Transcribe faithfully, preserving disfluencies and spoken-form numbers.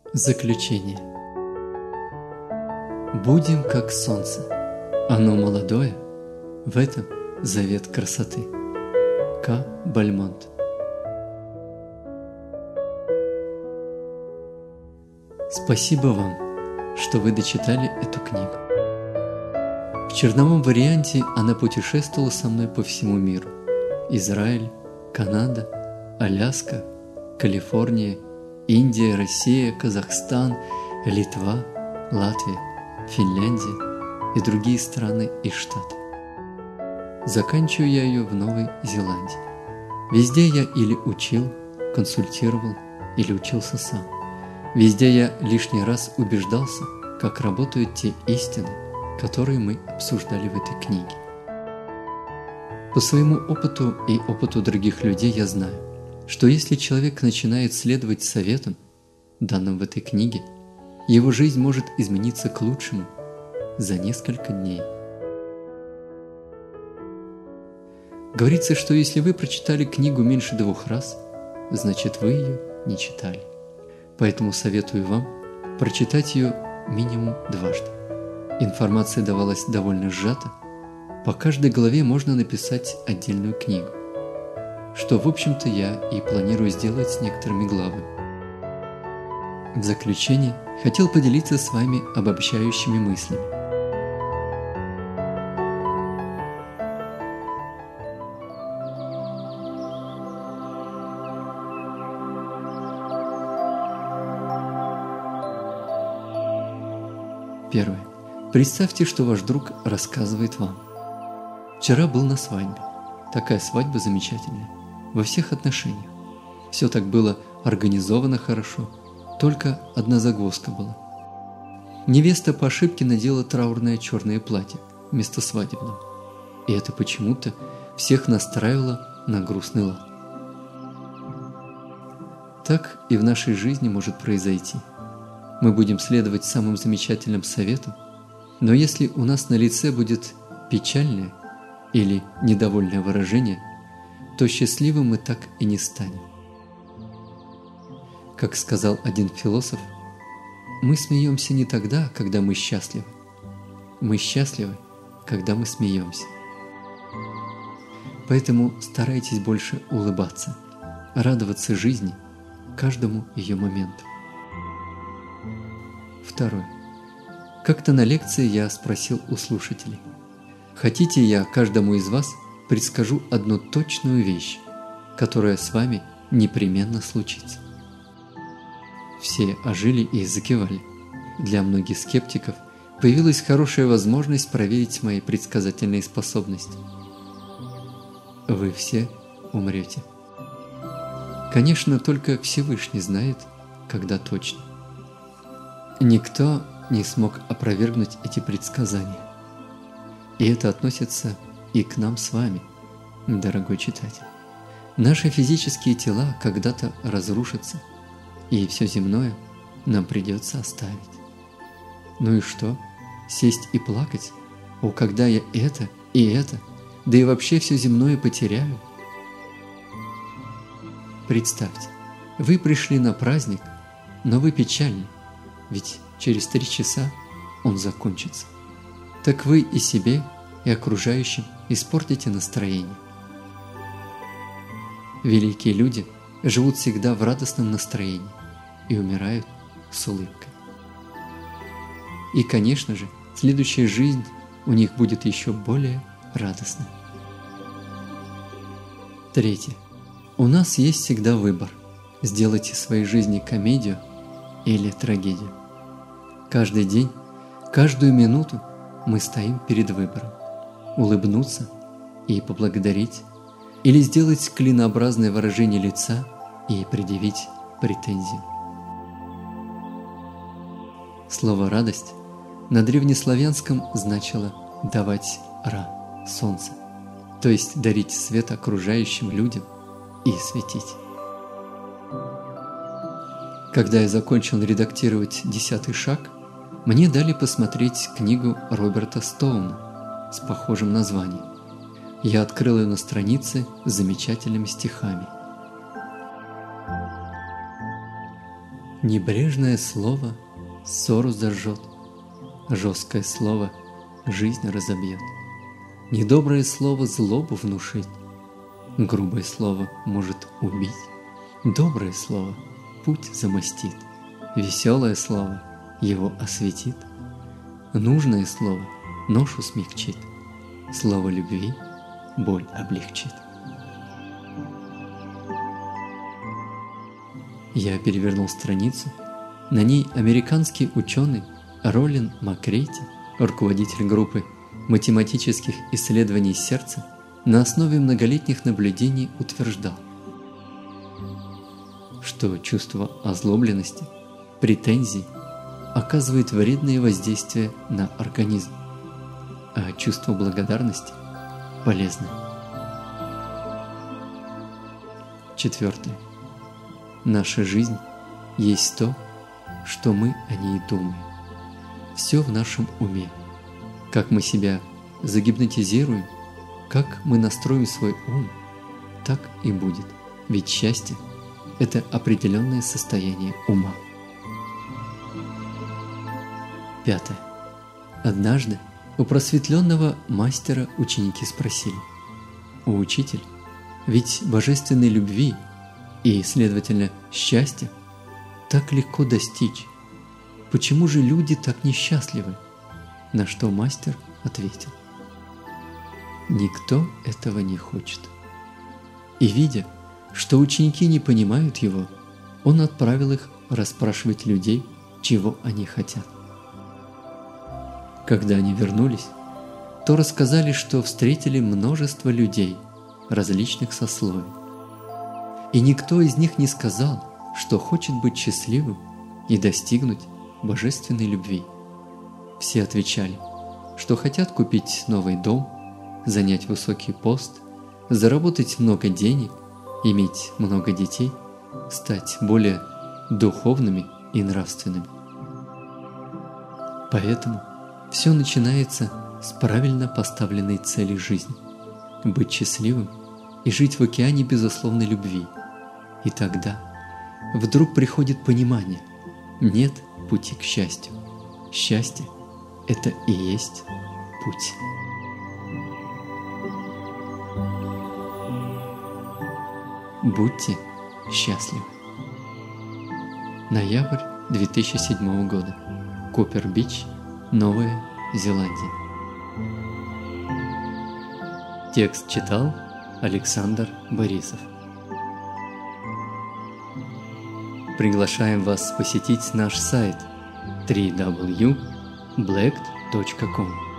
Заключение. Будем как солнце, оно молодое, в этом завет красоты. К. Бальмонт. Спасибо вам, что вы дочитали эту книгу. В черновом варианте она путешествовала со мной по всему миру. Израиль, Канада, Аляска, Калифорния, Индия, Россия, Казахстан, Литва, Латвия, Финляндия и другие страны и штаты. Заканчиваю я ее в Новой Зеландии. Везде я или учил, консультировал, или учился сам. Везде я лишний раз убеждался, как работают те истины, которые мы обсуждали в этой книге. По своему опыту и опыту других людей я знаю, что если человек начинает следовать советам, данным в этой книге, его жизнь может измениться к лучшему за несколько дней. Говорится, что если вы прочитали книгу меньше двух раз, значит вы ее не читали. Поэтому советую вам прочитать ее минимум дважды. Информация давалась довольно сжато. По каждой главе можно написать отдельную книгу, что, в общем-то, я и планирую сделать с некоторыми главами. В заключение хотел поделиться с вами обобщающими мыслями. Первое. Представьте, что ваш друг рассказывает вам. Вчера был на свадьбе. Такая свадьба замечательная. Во всех отношениях. Все так было организовано хорошо. Только одна загвоздка была. Невеста по ошибке надела траурное черное платье вместо свадебного. И это почему-то всех настраивало на грустный лад. Так и в нашей жизни может произойти. Мы будем следовать самым замечательным советам, но если у нас на лице будет печальное или недовольное выражение, то счастливым мы так и не станем. Как сказал один философ, мы смеемся не тогда, когда мы счастливы. Мы счастливы, когда мы смеемся. Поэтому старайтесь больше улыбаться, радоваться жизни, каждому ее моменту. Второе. Как-то на лекции я спросил у слушателей: хотите, я каждому из вас предскажу одну точную вещь, которая с вами непременно случится? Все ожили и закивали. Для многих скептиков появилась хорошая возможность проверить мои предсказательные способности. Вы все умрете. Конечно, только Всевышний знает, когда точно. Никто не смог опровергнуть эти предсказания. И это относится и к нам с вами, дорогой читатель. Наши физические тела когда-то разрушатся, и все земное нам придется оставить. Ну и что? Сесть и плакать? О, когда я это и это, да и вообще все земное потеряю? Представьте, вы пришли на праздник, но вы печальны, ведь через три часа он закончится. Так вы и себе, и окружающим испортите настроение. Великие люди живут всегда в радостном настроении и умирают с улыбкой. И, конечно же, следующая жизнь у них будет еще более радостной. Третье. У нас есть всегда выбор – сделать из своей жизни комедию или трагедию. Каждый день, каждую минуту мы стоим перед выбором – улыбнуться и поблагодарить, или сделать клинообразное выражение лица и предъявить претензию. Слово «радость» на древнеславянском значило «давать ра» – солнце, то есть дарить свет окружающим людям и светить. Когда я закончил редактировать «Десятый шаг», мне дали посмотреть книгу Роберта Стоуна с похожим названием. Я открыл ее на странице с замечательными стихами. Небрежное слово ссору зажжет, жесткое слово жизнь разобьет. Недоброе слово злобу внушит, грубое слово может убить. Доброе слово путь замостит, веселое слово его осветит. Нужное слово ношу смягчит, слово любви боль облегчит. Я перевернул страницу. На ней американский ученый Ролин Макрейти, руководитель группы математических исследований сердца, на основе многолетних наблюдений утверждал, что чувство озлобленности, претензий оказывает вредные воздействия на организм, а чувство благодарности полезное. Четвертое. Наша жизнь есть то, что мы о ней думаем. Все в нашем уме. Как мы себя загипнотизируем, как мы настроим свой ум, так и будет. Ведь счастье – это определенное состояние ума. Пятое. Однажды у просветленного мастера ученики спросили: «О, учитель, ведь божественной любви и, следовательно, счастья так легко достичь. Почему же люди так несчастливы?» На что мастер ответил: «Никто этого не хочет». И, видя, что ученики не понимают его, он отправил их расспрашивать людей, чего они хотят. Когда они вернулись, то рассказали, что встретили множество людей различных сословий. И никто из них не сказал, что хочет быть счастливым и достигнуть божественной любви. Все отвечали, что хотят купить новый дом, занять высокий пост, заработать много денег, иметь много детей, стать более духовными и нравственными. Поэтому все начинается с правильно поставленной цели жизни – быть счастливым и жить в океане безусловной любви. И тогда вдруг приходит понимание: нет пути к счастью. Счастье – это и есть путь. Будьте счастливы. Ноябрь две тысячи седьмого года. Купер-Бич, Новая Зеландия. Текст читал Александр Борисов. Приглашаем вас посетить наш сайт дабл ю дабл ю дабл ю точка блэкт точка ком.